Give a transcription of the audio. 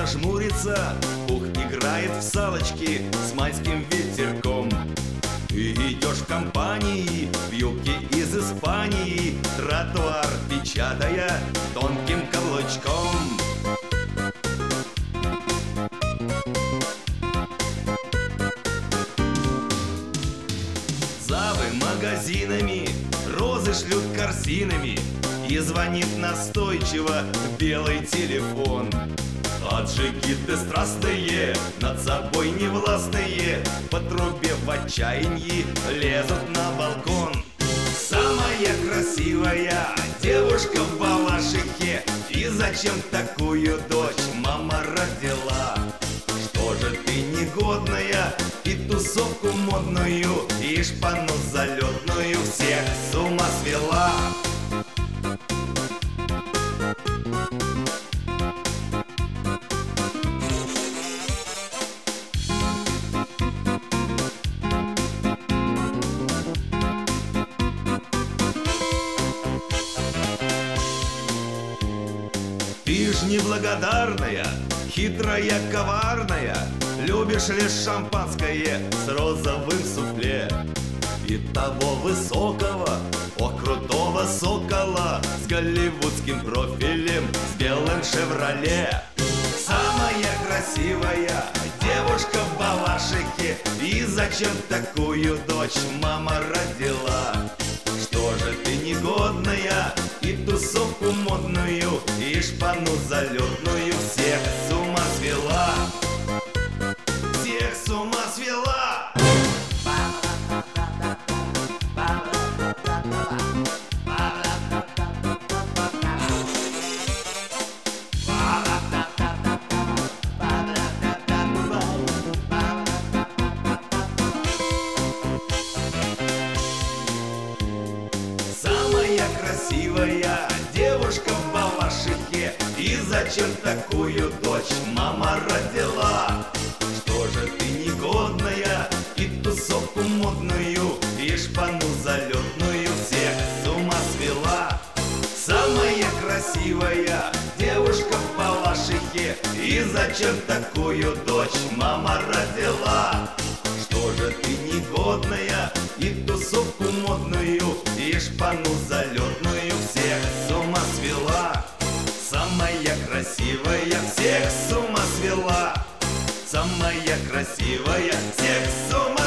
зажмурится, ух, играет в салочки с майским ветерком. Ты идешь в компании, в юбке из Испании, тротуар печатая тонким каблучком. Завы магазинами розы шлют корзинами, и звонит настойчиво белый телефон. Аджигиты страстные, над собой невластные, по трубе в отчаянии лезут на балкон. Самая красивая девушка в Балашихе, и зачем такую дочь мама родила? Что же ты негодная, и тусовку модную, и шпану залетную всех с ума свела? Ты ж неблагодарная, хитрая, коварная, любишь лишь шампанское с розовым суфле. И того высокого, о, крутого сокола с голливудским профилем, с белым «Шевроле». Самая красивая девушка в Балашихе, и зачем такую дочь мама родила? Что же ты негодная, и тусовку модную, и шпану залетную всех с ума свела? Всех с ума свела! Самая красивая девушка в Балашихе, и зачем такую дочь мама родила? Что же ты негодная, и тусовку модную, и шпану залетную всех с ума свела? Самая красивая девушка в Балашихе, и зачем такую дочь мама родила? Что же ты негодная, и тусовку модную, и шпану залетную всех с ума свела? Самая красивая всех с ума свела, самая красивая всех с ума